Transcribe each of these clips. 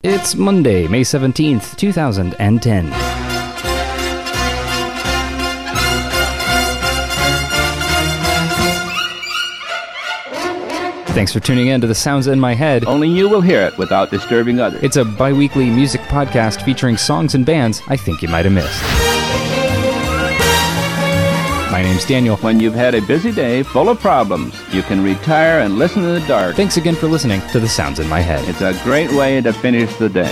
It's Monday, May 17th, 2010. Thanks for tuning in to The Sounds in My Head. Only you will hear it without disturbing others. It's a bi-weekly music podcast featuring songs and bands I think you might have missed. My name's Daniel. When you've had a busy day full of problems, you can retire and listen in the dark. Thanks again for listening to The Sounds in My Head. It's a great way to finish the day.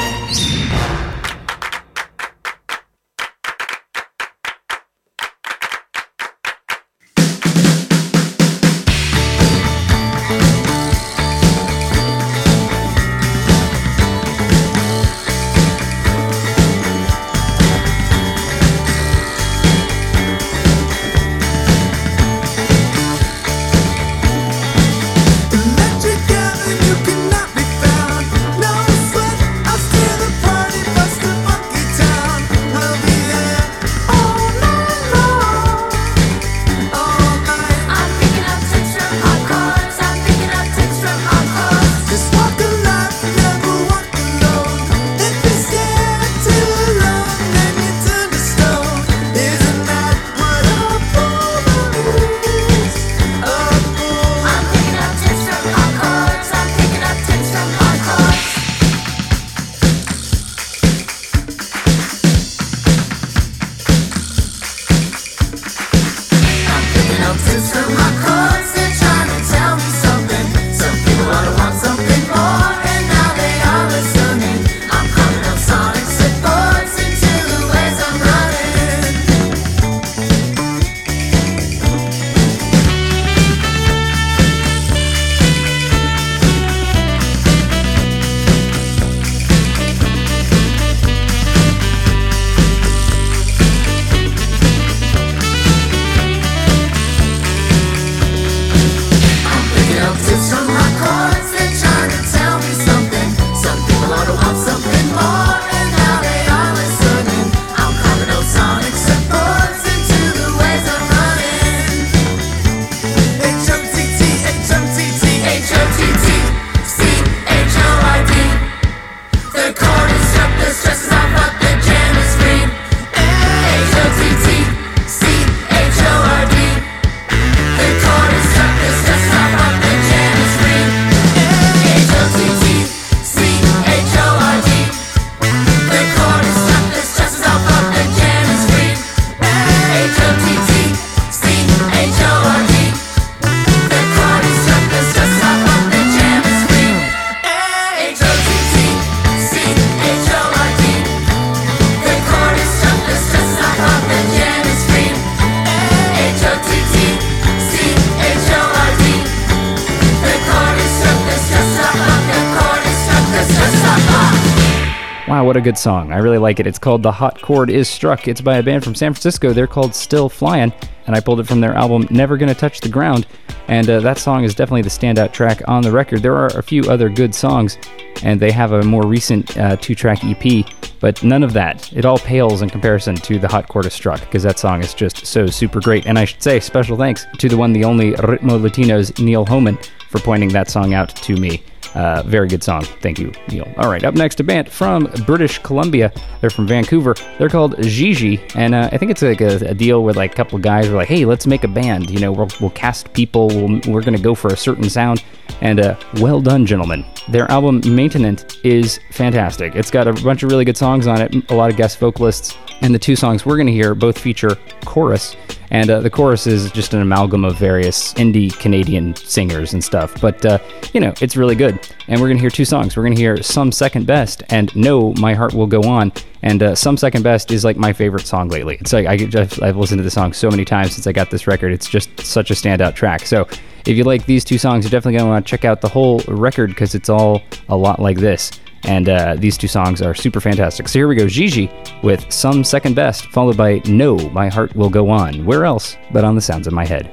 Wow, what a good song. I really like it. It's called The Hot Chord Is Struck. It's by a band from San Francisco. They're called Still Flyin', and I pulled it from their album Never Gonna Touch the Ground, and that song is definitely the standout track on the record. There are a few other good songs, and they have a more recent two-track EP, but none of that. It all pales in comparison to The Hot Chord Is Struck, because that song is just so super great. And I should say special thanks to the one, the only Ritmo Latinos, Neil Homan, for pointing that song out to me. Very good song. Thank you, Neil. All right, up next, a band from British Columbia. They're from Vancouver. They're called Gigi, and I think it's like a deal where like a couple of guys were like, hey, let's make a band. You know, we'll cast people. We're going to go for a certain sound. And well done, gentlemen. Their album Maintenance is fantastic. It's got a bunch of really good songs on it, a lot of guest vocalists, and the two songs we're going to hear both feature chorus. And the chorus is just an amalgam of various indie Canadian singers and stuff. But, you know, it's really good. And we're going to hear two songs. We're going to hear Some Second Best and No, My Heart Will Go On. And Some Second Best is like my favorite song lately. It's like I've listened to the song so many times since I got this record. It's just such a standout track. So if you like these two songs, you're definitely going to want to check out the whole record because it's all a lot like this. And these two songs are super fantastic. So here we go, Gigi with Some Second Best, followed by No, My Heart Will Go On. Where else but on The Sounds in My Head?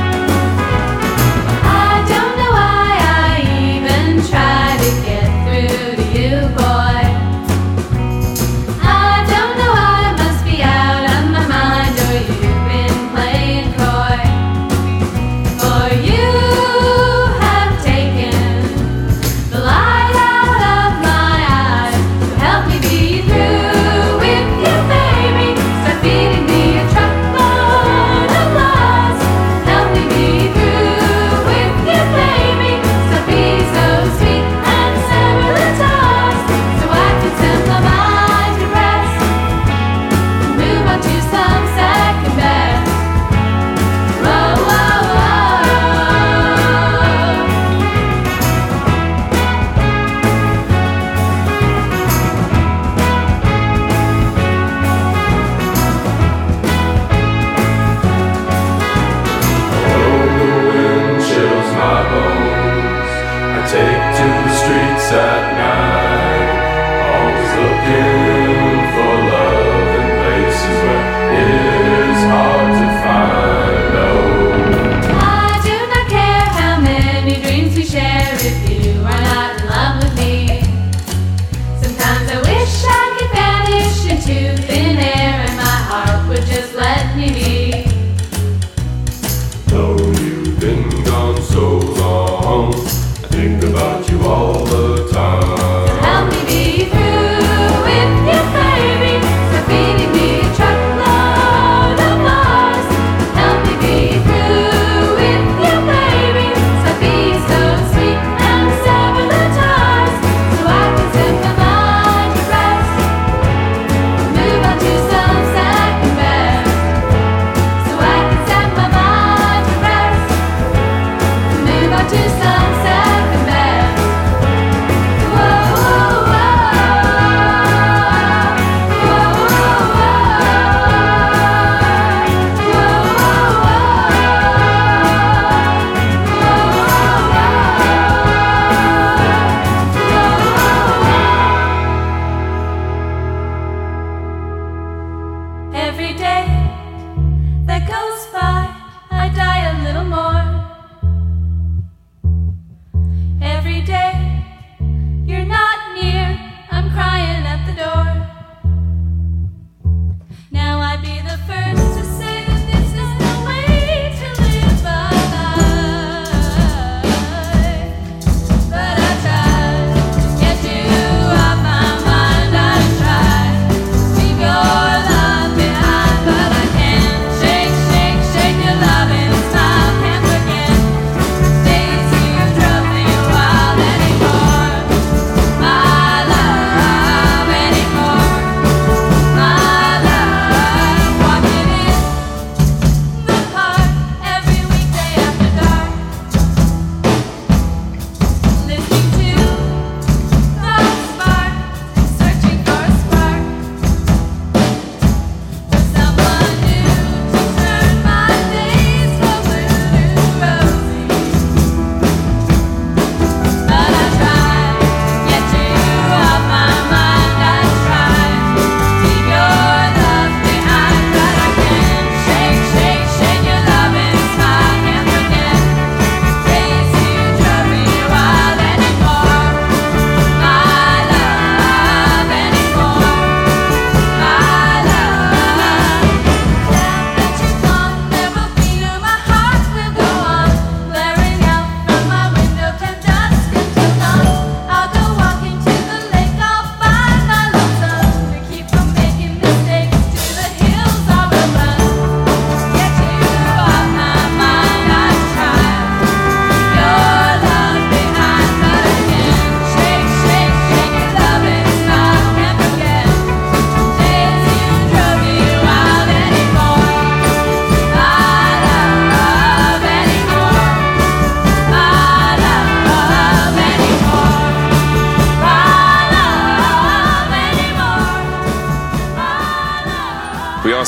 I don't know why I even try to get through.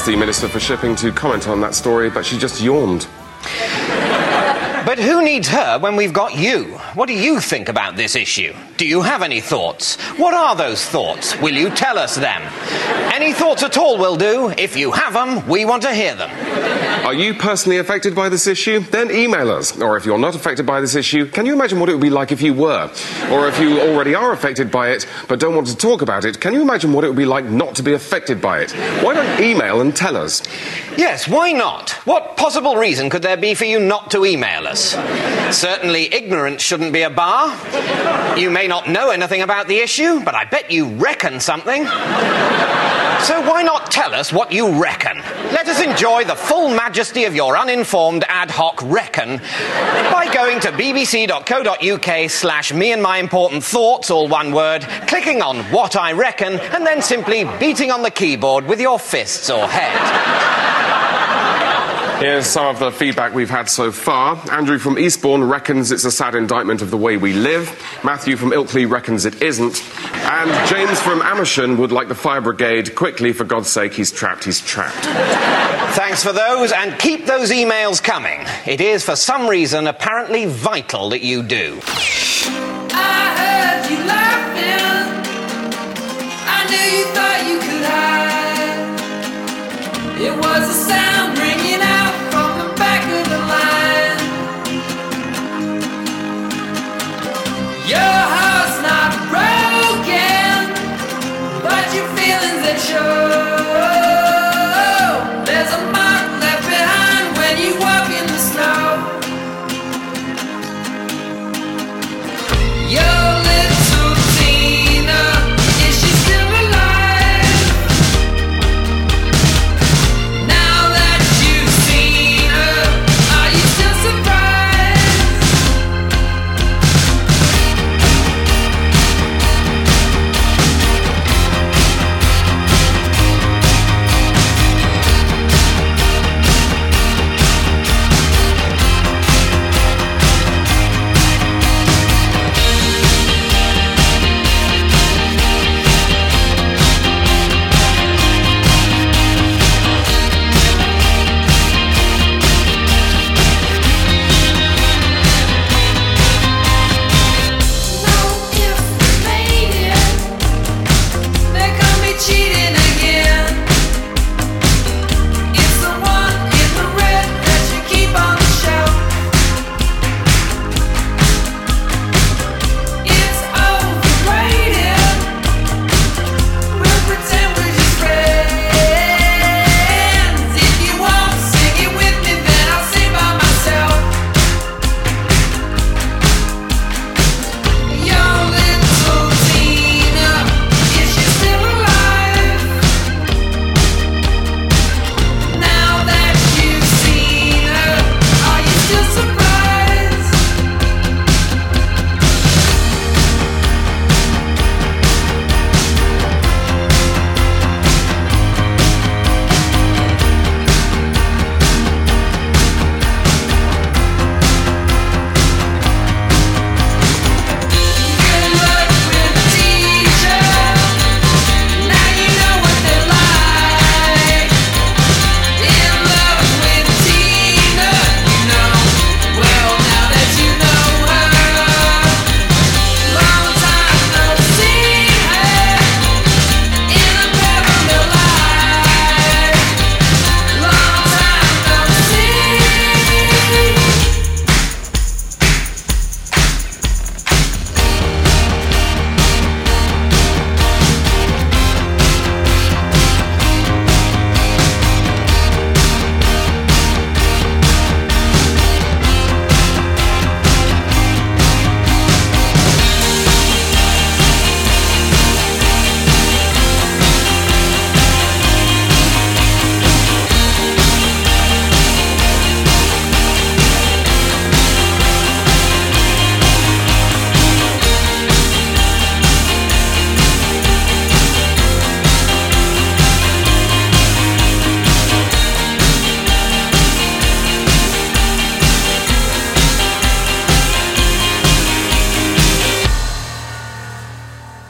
asked the Minister for Shipping to comment on that story, but she just yawned. But who needs her when we've got you? What do you think about this issue? Do you have any thoughts? What are those thoughts? Will you tell us them? Any thoughts at all will do. If you have them, we want to hear them. Are you personally affected by this issue? Then email us. Or if you're not affected by this issue, can you imagine what it would be like if you were? Or if you already are affected by it, but don't want to talk about it, can you imagine what it would be like not to be affected by it? Why don't email and tell us? Yes, why not? What possible reason could there be for you not to email us? Certainly ignorance shouldn't be a bar. You may not know anything about the issue, but I bet you reckon something. So why not tell us what you reckon? Let us enjoy the full majesty of your uninformed ad hoc reckon by going to bbc.co.uk/me and my important thoughts, all one word, clicking on what I reckon, and then simply beating on the keyboard with your fists or head. Here's some of the feedback we've had so far. Andrew from Eastbourne reckons it's a sad indictment of the way we live. Matthew from Ilkley reckons it isn't. And James from Amersham would like the fire brigade quickly, for God's sake, he's trapped. Thanks for those, and keep those emails coming. It is, for some reason, apparently vital that you do. I heard you laughing. I knew you thought you could hide. It was a sound ringing out from the back of the line. Your heart's not broken, but your feelings that show. There's a mark left behind when you walk in the snow.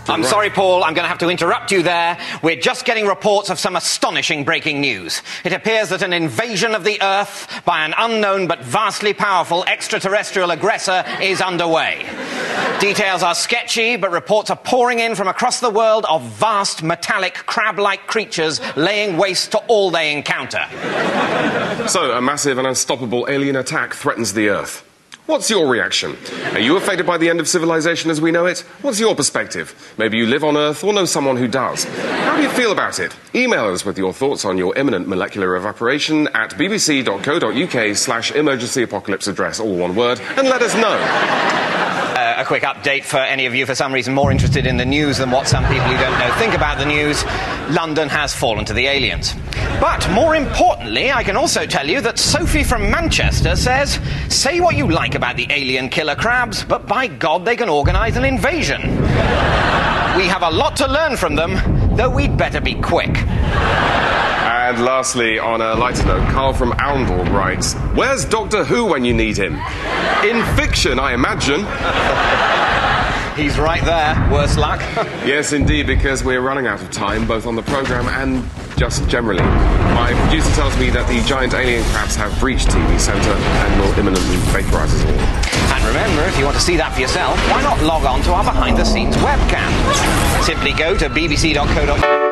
I'm sorry, Paul, I'm going to have to interrupt you there. We're just getting reports of some astonishing breaking news. It appears that an invasion of the Earth by an unknown but vastly powerful extraterrestrial aggressor is underway. Details are sketchy, but reports are pouring in from across the world of vast, metallic, crab-like creatures laying waste to all they encounter. So, a massive and unstoppable alien attack threatens the Earth. What's your reaction? Are you affected by the end of civilization as we know it? What's your perspective? Maybe you live on Earth or know someone who does. How do you feel about it? Email us with your thoughts on your imminent molecular evaporation at bbc.co.uk/emergency apocalypse address, all one word, and let us know. A quick update for any of you for some reason more interested in the news than what some people who don't know think about the news. London has fallen to the aliens. But more importantly, I can also tell you that Sophie from Manchester says, say what you like about the alien killer crabs, but by God they can organise an invasion. We have a lot to learn from them, though we'd better be quick. And lastly, on a lighter note, Carl from Arundel writes, where's Doctor Who when you need him? In fiction, I imagine. He's right there, worse luck. Yes, indeed, because we're running out of time, both on the programme and just generally. My producer tells me that the giant alien crabs have breached TV Centre and will imminently vaporise us all. And remember, if you want to see that for yourself, why not log on to our behind-the-scenes webcam? Simply go to bbc.co.uk.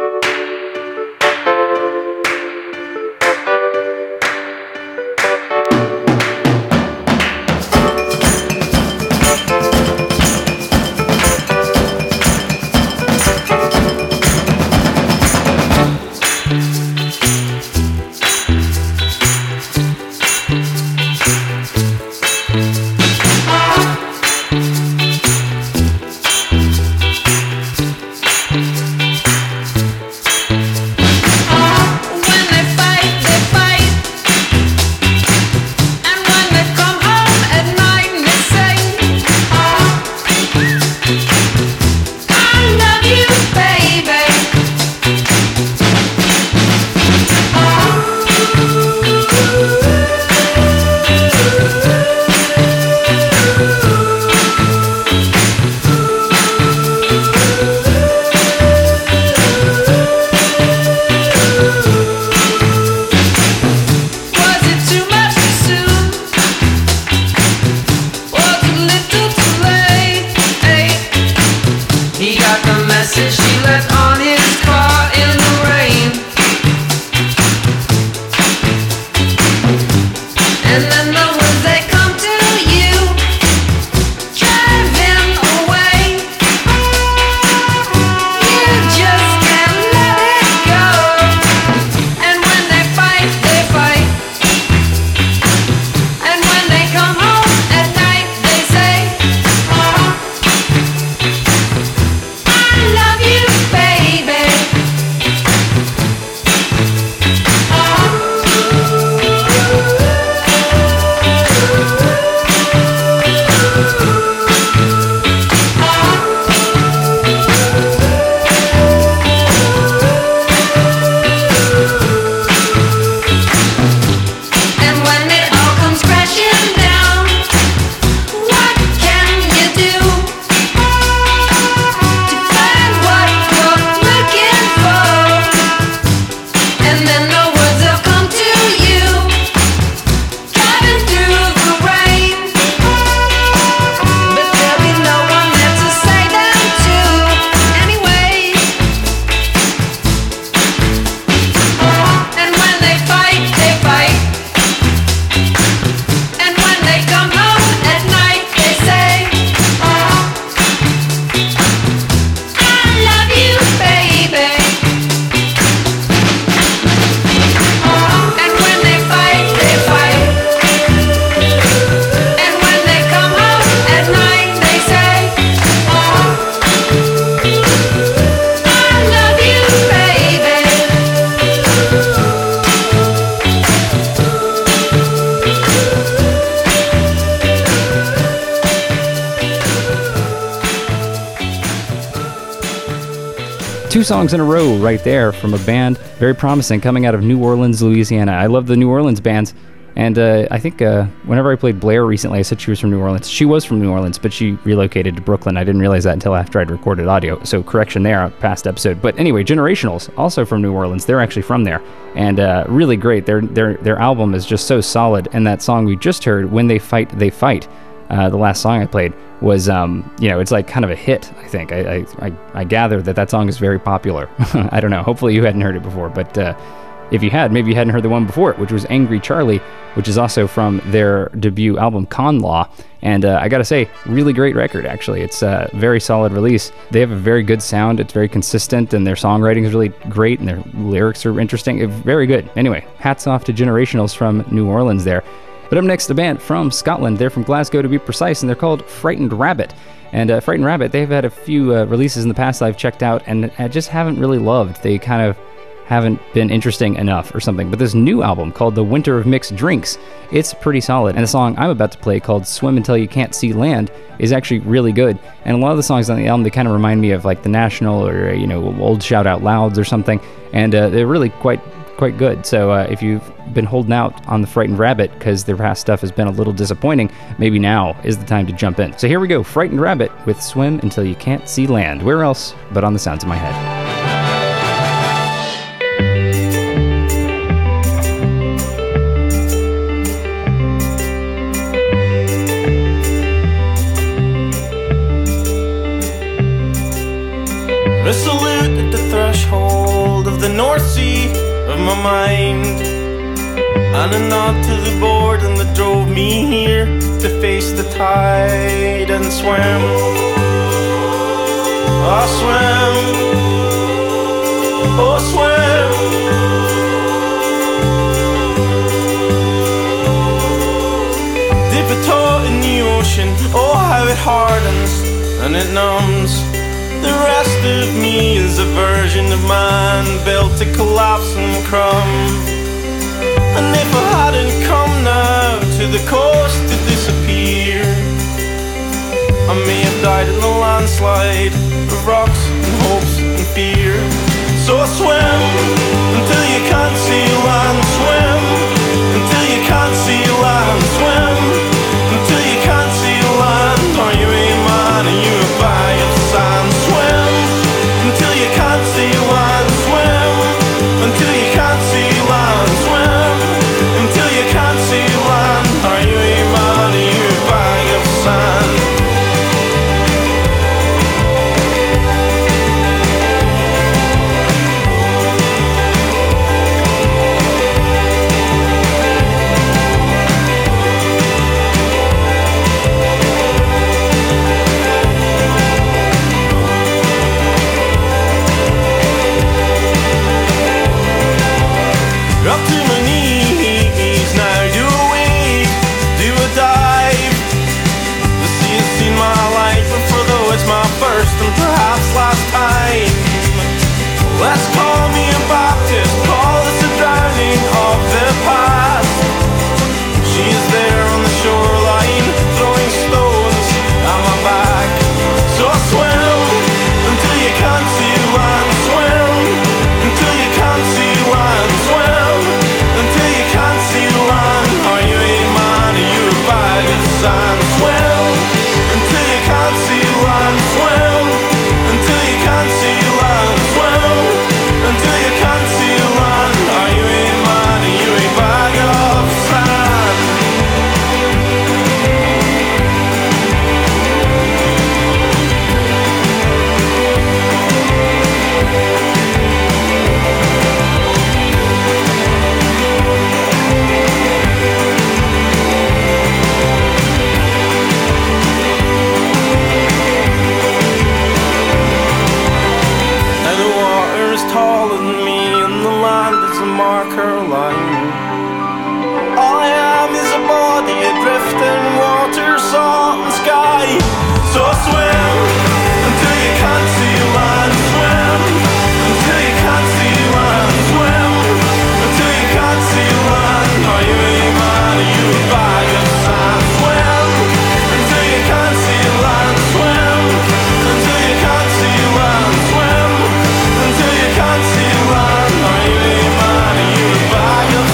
Two songs in a row right there from a band very promising coming out of New Orleans, Louisiana. I love the New Orleans bands. And I think whenever I played Blair recently, I said she was from New Orleans. She was from New Orleans, but she relocated to Brooklyn. I didn't realize that until after I'd recorded audio. So correction there, past episode. But anyway, Generationals, also from New Orleans. They're actually from there. And really great. Their album is just so solid. And that song we just heard, When They Fight, They Fight, the last song I played, was, it's like kind of a hit, I think. I gather that song is very popular. I don't know. Hopefully you hadn't heard it before, but if you had, maybe you hadn't heard the one before it, which was Angry Charlie, which is also from their debut album, Con Law. And I gotta say, really great record, actually. It's a very solid release. They have a very good sound. It's very consistent, and their songwriting is really great, and their lyrics are interesting. Very good. Anyway, hats off to Generationals from New Orleans there. But up next, a band from Scotland. They're from Glasgow, to be precise, and they're called Frightened Rabbit. And Frightened Rabbit, they've had a few releases in the past that I've checked out, and I just haven't really loved. They kind of haven't been interesting enough or something. But this new album called The Winter of Mixed Drinks, it's pretty solid. And the song I'm about to play called Swim Until You Can't See Land is actually really good. And a lot of the songs on the album, they kind of remind me of like The National or, old Shout Out Louds or something. And they're really quite good. So if you've been holding out on the Frightened Rabbit because their past stuff has been a little disappointing, maybe now is the time to jump in. So here we go, Frightened Rabbit with Swim Until You Can't See Land. Where else but on the sounds of my head? Resolute at the threshold of the North Sea of my mind, and a nod to the boredom that drove me here to face the tide and swim. Oh, swim. Oh, swim. Dip a toe in the ocean, oh how it hardens and it numbs. The rest of me is a version of man built to collapse and crumb. And if I hadn't come now to the coast to disappear, I may have died in the landslide of rocks and hopes and fear. So I swim until you can't see land. Swim until you can't see land. Swim until you can't see land. Are you a man? Are you a bag of sand? Swim until you can't see land. Swim until you can't see land. Swim until you can't see land. Are you a man? Are you a bag of sand? Up to my knees, now do a wade, do a dive. The sea has seen my life before, though it's my first and perhaps last time. Let's call me a Baptist, call this a drowning of the past. She is there on the shoreline, throwing stones at my back. So I swim until you can't see land. Swim until you can't see land. Swim until you can't see land. Are you a man? Are you a bag of sand? Swim until you can't see land. Swim until you can't see land. Swim until you can't see land. Are you a man? Are you a bag of sand? Now the water is taller than me, and the land is a marker line. All I am is a body adrift in water, salt and sky. So I swim until you can't see land. Swim until you can't see land. Swim until you can't see land. Are you a man? Are you a bag of sand? Swim until you can't see land. Swim until you can't see land. Swim until you can't see land. Are you a man? Are you a bag of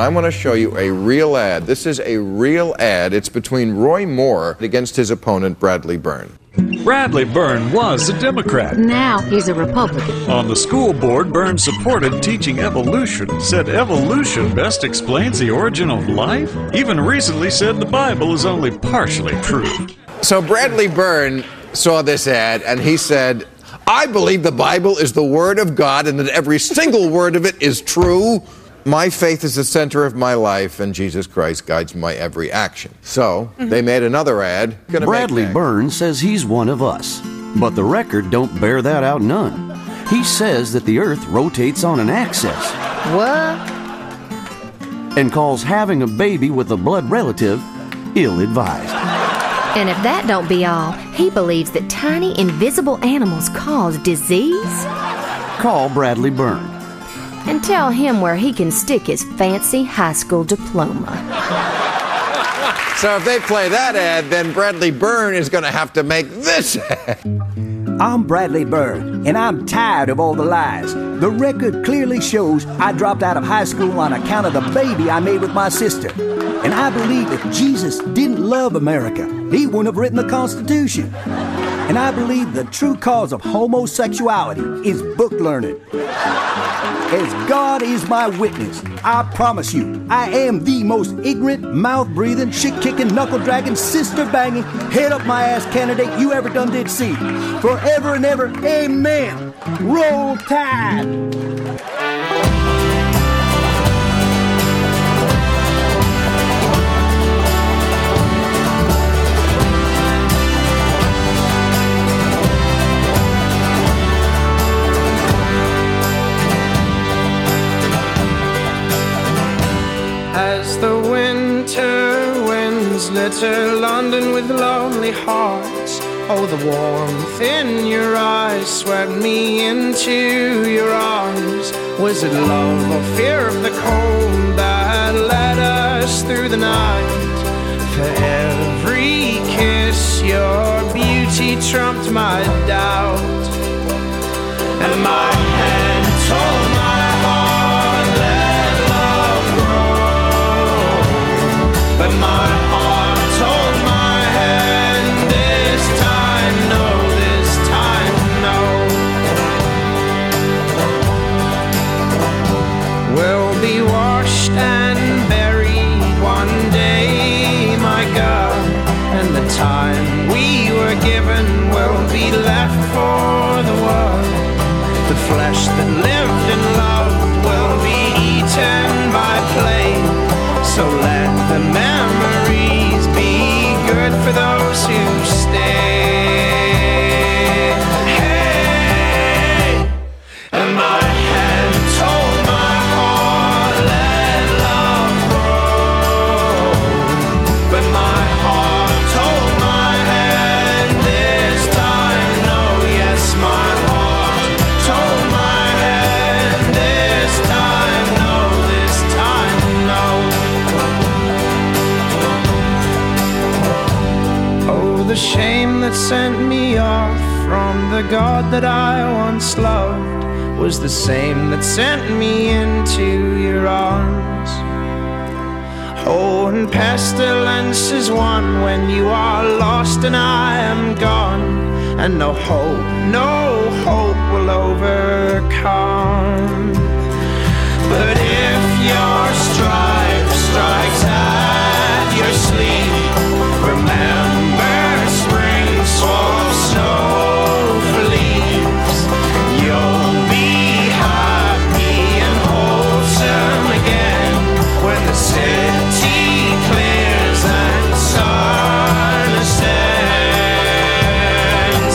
I want to show you a real ad. This is a real ad. It's between Roy Moore against his opponent, Bradley Byrne. Bradley Byrne was a Democrat. Now he's a Republican. On the school board, Byrne supported teaching evolution, said evolution best explains the origin of life, even recently said the Bible is only partially true. So Bradley Byrne saw this ad and he said, I believe the Bible is the Word of God and that every single word of it is true. My faith is the center of my life, and Jesus Christ guides my every action. So, they made another ad. Bradley Byrne says he's one of us, but the record don't bear that out none. He says that the Earth rotates on an axis. What? And calls having a baby with a blood relative ill-advised. And if that don't be all, he believes that tiny, invisible animals cause disease? Call Bradley Byrne. And tell him where he can stick his fancy high school diploma. So if they play that ad, then Bradley Byrne is going to have to make this ad. I'm Bradley Byrne, and I'm tired of all the lies. The record clearly shows I dropped out of high school on account of the baby I made with my sister. And I believe if Jesus didn't love America, he wouldn't have written the Constitution. And I believe the true cause of homosexuality is book learning. As God is my witness, I promise you, I am the most ignorant, mouth-breathing, shit-kicking, knuckle-dragging, sister-banging, head-up-my-ass candidate you ever done did see. Forever and ever, amen. Roll Tide. As the winter winds litter London with lonely hearts, oh, the warmth in your eyes swept me into your arms. Was it love or fear of the cold that led us through the night? For every kiss your beauty trumped my doubt, and my hand told my heart let love grow, but my heart told my hand this time no, this time no. We'll be washed and buried one day, my God, and the time we were given will be left for the world. The flesh that lived and loved will be eaten by flame. So let the memories be good for those who stay. Hey, and my hand told my heart let love grow, but my heart told my hand this time no. Yes, my heart told my hand this time no, this time no. Oh, the shame that sent me off from the God that I once loved was the same that sent me into your arms. Oh, and pestilence is one when you are lost and I am gone, and no hope will overcome. But if your stripe strikes at your sleep, remember spring swamp snow for leaves. You'll be happy and wholesome again when the city clears and the sun ascends.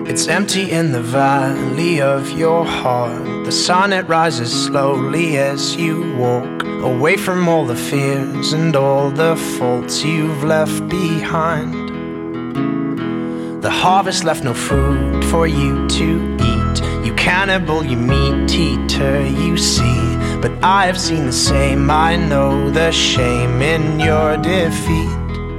It's empty in the valley of your heart. The sun, it rises slowly as you walk away from all the fears and all the faults you've left behind. The harvest left no food for you to eat. You cannibal, you meat eater, you see. But I have seen the same, I know the shame in your defeat.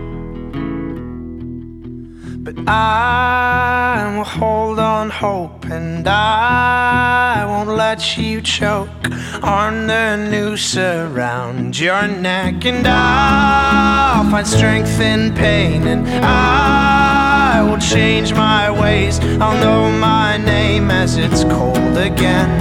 But I will hold on hope, and I won't let you choke on the noose around your neck. And I'll find strength in pain, and I will change my ways. I'll know my name as it's cold again.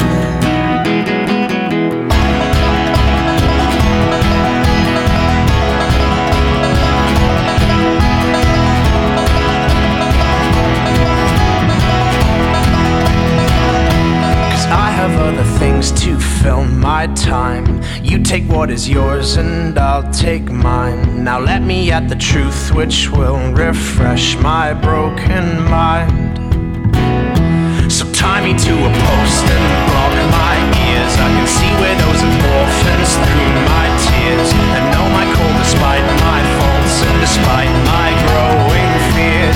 'Cause I have other things to fill my time. You take what is yours and I'll take mine. Now let me at the truth which will refresh my broken mind. So tie me to a post and block my ears. I can see widows and orphans through my tears, and know my call despite my faults and despite my growing fears.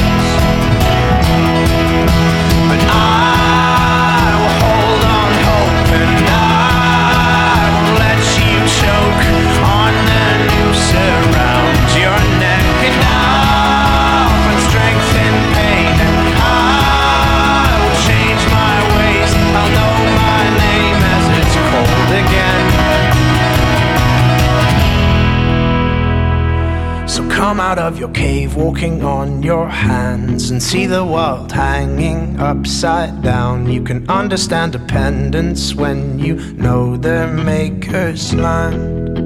But I will hold on hope, and I won't let you choke on the noose around your neck. And I'll find strength in pain, and I will change my ways. I'll know my name as it's cold again. So come out of your cave walking on your hands and see the world hanging upside down. You can understand dependence when you know the maker's land.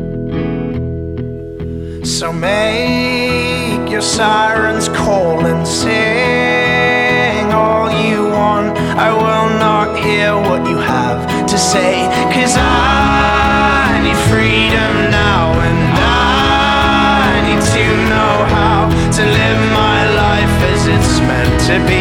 So make your sirens call and sing all you want. I will not hear what you have to say, 'cause I need freedom now, and I need to know how to live my life as it's meant to be.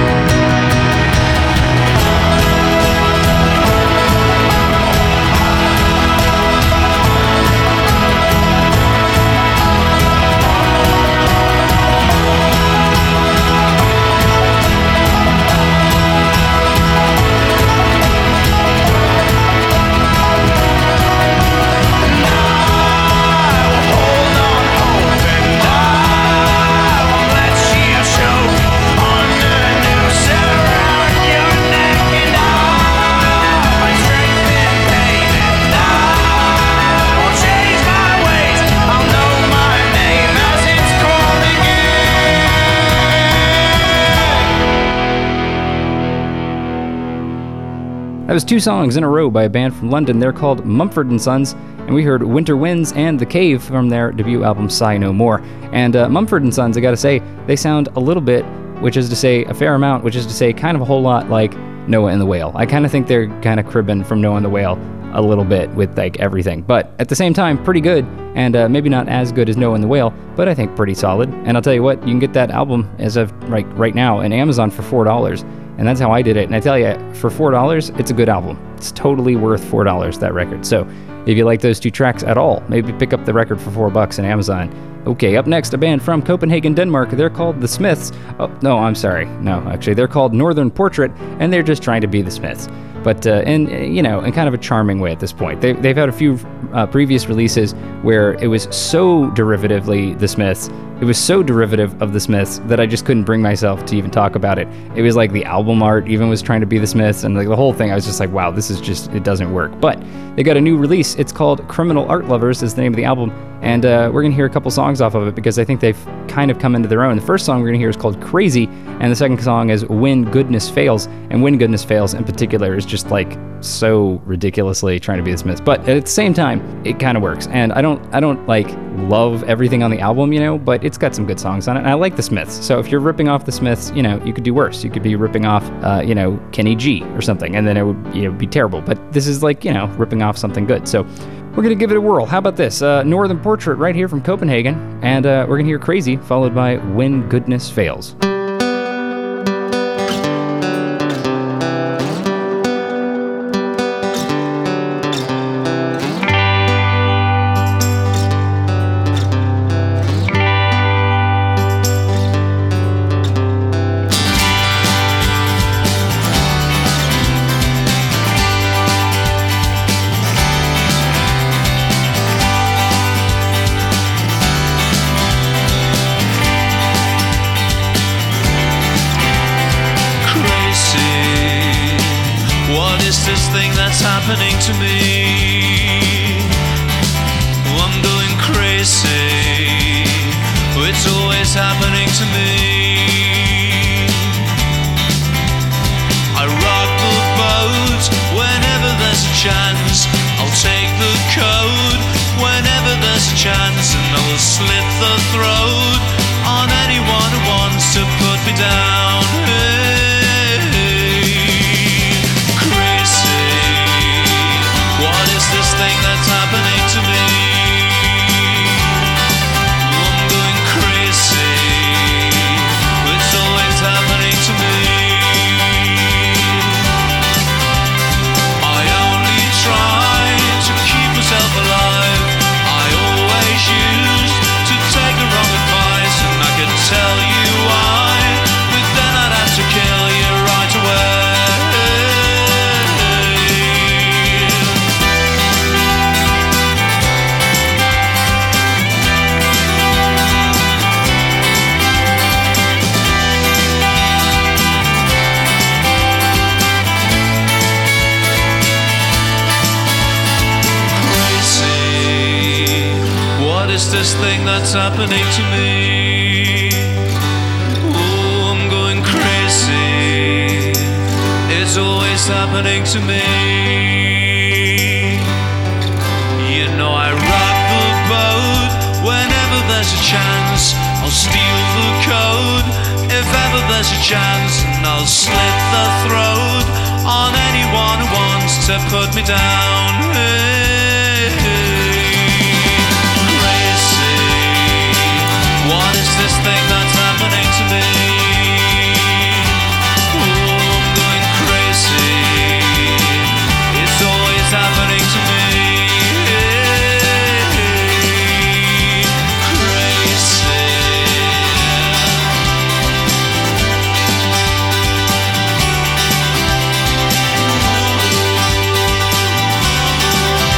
That was two songs in a row by a band from London. They're called Mumford & Sons, and we heard Winter Winds and The Cave from their debut album, Sigh No More. And Mumford & Sons, I gotta say, they sound a little bit, which is to say a fair amount, which is to say kind of a whole lot like Noah and the Whale. I kind of think they're kind of cribbing from Noah and the Whale a little bit with like everything, but at the same time, pretty good, and maybe not as good as Noah and the Whale, but I think pretty solid. And I'll tell you what, you can get that album as of right now on Amazon for $4. And that's how I did it. And I tell you, for $4, it's a good album. It's totally worth $4, that record. So if you like those two tracks at all, maybe pick up the record for $4 on Amazon. Okay, up next, a band from Copenhagen, Denmark. They're called The Smiths. Oh, no, I'm sorry. No, actually, they're called Northern Portrait, and they're just trying to be The Smiths. But in kind of a charming way at this point. They've had a few previous releases where it was so derivatively The Smiths. It was so derivative of The Smiths that I just couldn't bring myself to even talk about it. It was like the album art even was trying to be The Smiths, and like the whole thing, I was just like, wow, this is just, it doesn't work. But they got a new release. It's called Criminal Art Lovers is the name of the album, and we're going to hear a couple songs off of it because I think they've kind of come into their own. The first song we're going to hear is called Crazy, and the second song is When Goodness Fails, and When Goodness Fails in particular is just like so ridiculously trying to be The Smiths, but at the same time, it kind of works. And I don't like love everything on the album, but it's got some good songs on it, and I like The Smiths. So if you're ripping off The Smiths, you could do worse. You could be ripping off, Kenny G or something, and then it would, be terrible. But this is like, ripping off something good. So we're going to give it a whirl. How about this? Northern Portrait right here from Copenhagen, and we're going to hear Crazy, followed by When Goodness Fails. this thing that's happening to me? I'm going crazy. It's always happening to me. I rock the boat whenever there's a chance. I'll take the code whenever there's a chance, and I will slit the throat on anyone who wants to put me down. Hey, crazy. What is this thing that's happening to me? I'm going crazy. It's always happening to me. I only try to keep myself alive. I always used to take the wrong advice, and I could tell you why, but then I'd have to kill you right away. What is this thing that's happening to me? Oh, I'm going crazy. It's always happening to me. You know I rock the boat whenever there's a chance. I'll steal the code if ever there's a chance, and I'll slit the throat on anyone who wants to put me down. Hey. What is this thing that's happening to me? Oh, I'm going crazy. It's always happening to me. Crazy.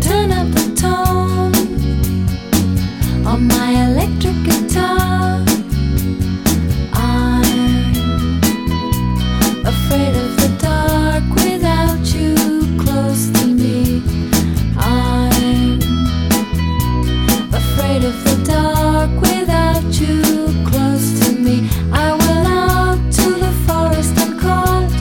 turn up the tone on my electric guitar. I'm afraid of the dark without you close to me. I'm afraid of the dark without you close to me. I went out to the forest and caught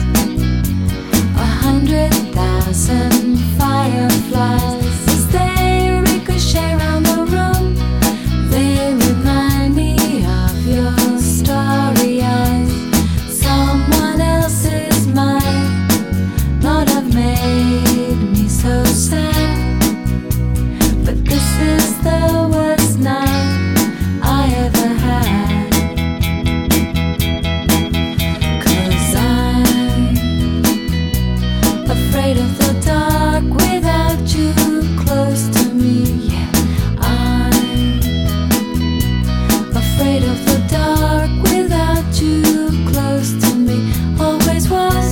100,000 fireflies. As they ricochet around the room, they remind me of your starry eyes. Someone else's mind not have made me so sad, but this is the worst night I ever had. 'Cause I'm afraid of the dark without you close to me. Yeah, I'm afraid of the dark without you close to me. Always was.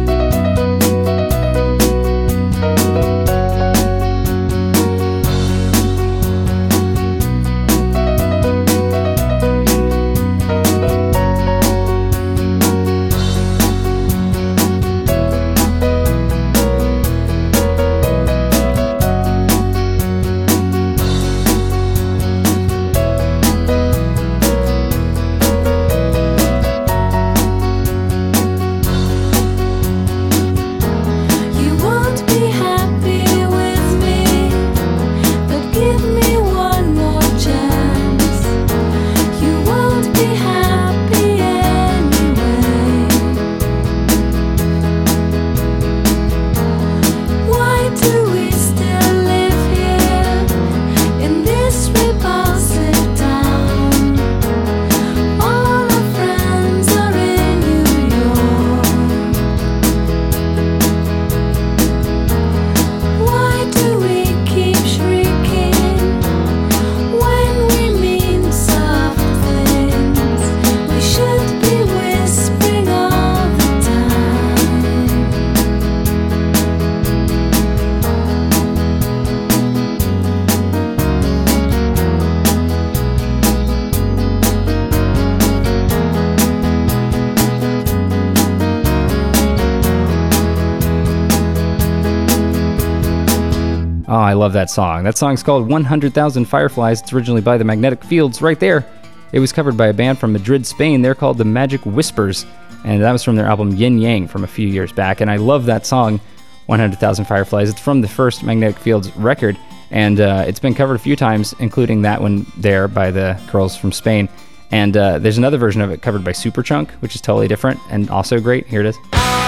You won't be happy with me, but give me one more chance. You won't be happy anyway. Why do we still live here in this repulsive town? All our friends are in New York. Why do we keep shrieking when we mean soft things? We should be whispering all the time. Oh, I love that song. That song's called 100,000 Fireflies. It's originally by the Magnetic Fields right there. It was covered by a band from Madrid, Spain. They're called the Magic Whispers, and that was from their album Yin Yang from a few years back. And I love that song, 100,000 Fireflies. It's from the first Magnetic Fields record, and it's been covered a few times, including that one there by the girls from Spain. And there's another version of it covered by Superchunk, which is totally different and also great. Here it is.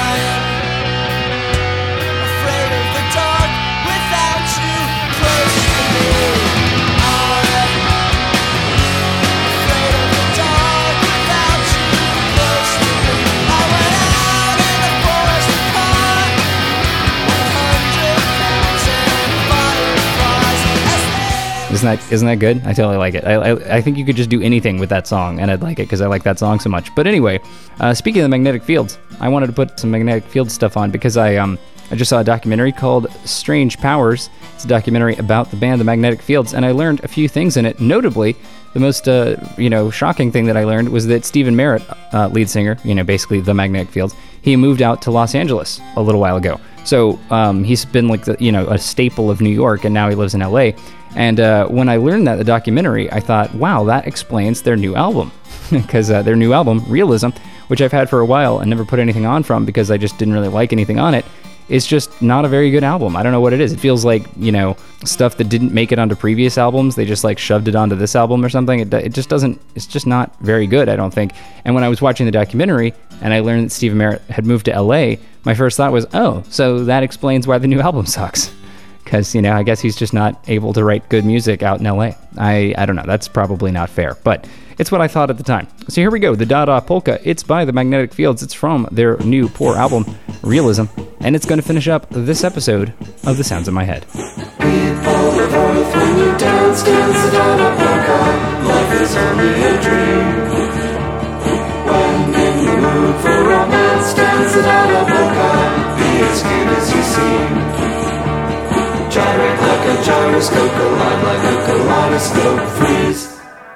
Isn't that good? I totally like it. I think you could just do anything with that song, and I'd like it because I like that song so much. But anyway, speaking of the Magnetic Fields, I wanted to put some Magnetic Fields stuff on because I just saw a documentary called Strange Powers. It's a documentary about the band The Magnetic Fields, and I learned a few things in it. Notably, the most shocking thing that I learned was that Stephen Merritt, lead singer, basically The Magnetic Fields, he moved out to Los Angeles a little while ago. So he's been like a staple of New York, and now he lives in LA. And when I learned that in the documentary, I thought, wow, that explains their new album. Because their new album, Realism, which I've had for a while and never put anything on from because I just didn't really like anything on it, is just not a very good album. I don't know what it is. It feels like, stuff that didn't make it onto previous albums. They just shoved it onto this album or something. It just doesn't, it's just not very good, I don't think. And when I was watching the documentary and I learned that Stephen Merritt had moved to LA, my first thought was, oh, so that explains why the new album sucks. Because, I guess he's just not able to write good music out in LA. I don't know. That's probably not fair. But it's what I thought at the time. So here we go. The Dada Polka. It's by the Magnetic Fields. It's from their new poor album, Realism. And it's going to finish up this episode of The Sounds in My Head. People of earth, when you dance the Dada Polka, life is only a dream. When in the mood for romance, dance the Dada Polka, be as cute as you seem. Gyrate like like a gyroscope, alive like a kaleidoscope, freeze.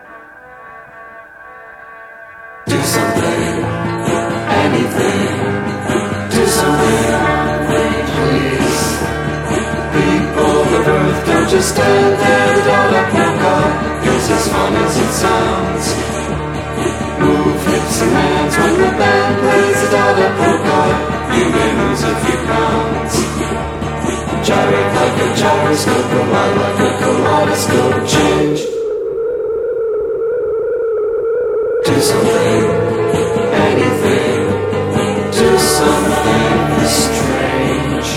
Do something, anything, do something, please. People of Earth, don't just stand there, dollar polka, it's as fun as it sounds. Move hips and hands when the band plays a dollar polka, you may lose a few pounds. Gyrate like a gyroscope, alive like a kaleidoscope, change. Do something, anything, do something strange.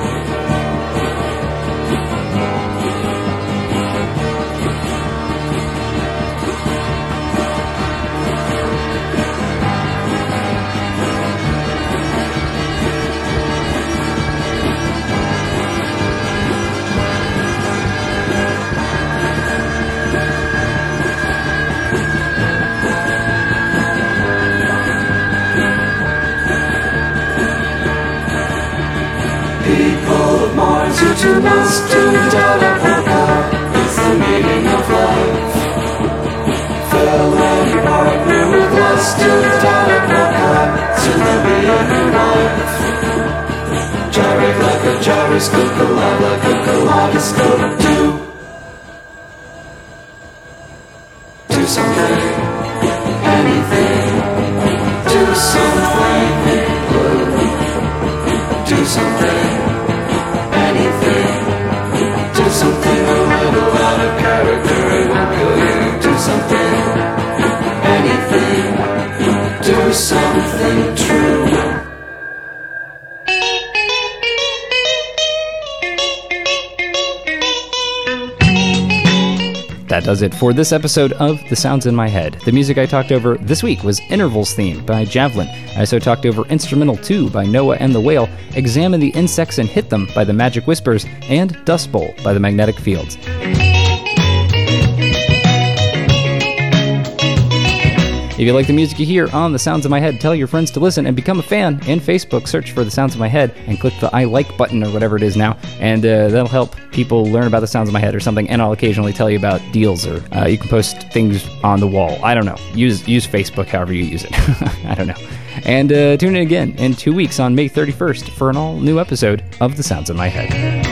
People of Mars, you too must do the dollar polka. It's the meaning of life. Fell and your partner with lust, do the dollar polka. Soon there'll be a new life. Gyrate like a gyroscope, alive like a kaleidoscope. Do something, anything, do something blue. Do something, anything, do something a little out of character, it won't kill you. Do something, anything, do something true. That does it for this episode of The Sounds in My Head. The music I talked over this week was Intervals Theme by Javelin. I also talked over Instrumental 2 by Noah and the Whale, Examine the Insects and Hit Them by the Magic Whispers, and Dust Bowl by the Magnetic Fields. If you like the music you hear on The Sounds in My Head, tell your friends to listen and become a fan. In Facebook, search for The Sounds in My Head and click the I like button or whatever it is now, and that'll help people learn about The Sounds in My Head or something, and I'll occasionally tell you about deals, or you can post things on the wall. I don't know. Use Facebook however you use it. I don't know. And tune in again in 2 weeks on May 31st for an all-new episode of The Sounds in My Head.